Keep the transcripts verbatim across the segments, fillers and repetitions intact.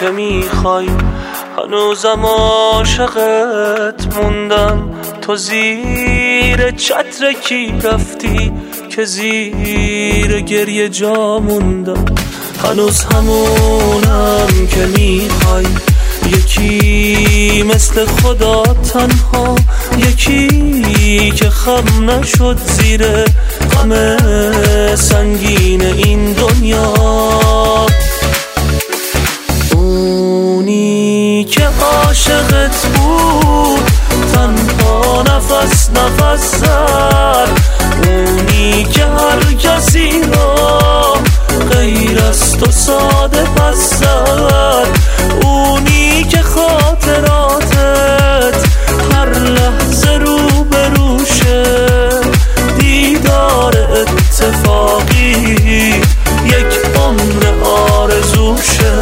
که میخوای، هنوزم عاشقت موندم. تو زیر چتر کی رفتی که زیر گریه جا موندم؟ هنوز همونم که میخوای، یکی مثل خدا تنها، یکی که خم نشد زیر غم سنگین این دنیا. اونی که عاشقت بود تنها نفس نفس زد، اونی که هر کسی را غیر از تو ساده پس زد، اونی که خاطراتت هر لحظه رو به روشه، دیدار اتفاقی یک عمر آرزوشه.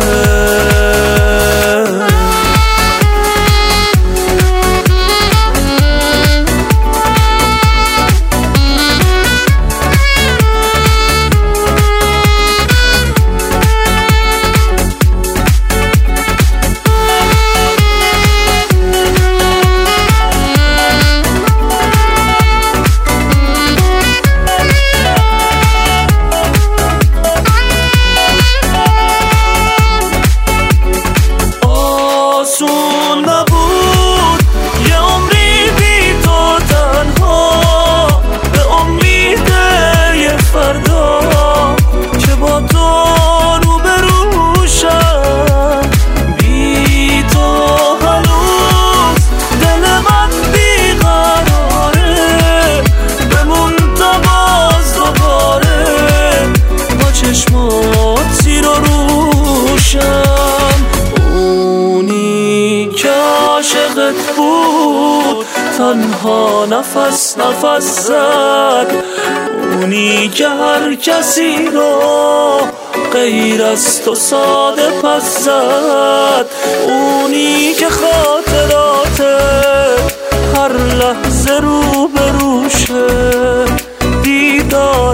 عاشقت بود تنها نفس نفس زد، اونی که هر کسی رو غیر از تو ساده پس زد، اونی که خاطرات هر لحظه رو به روشه، دیدار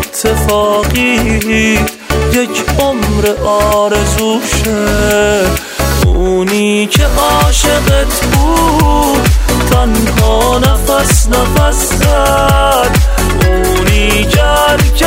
اتفاقی یک عمر آرزوشه. اونی که عاشقت بود تنها نفس نفس زد، اونی که هر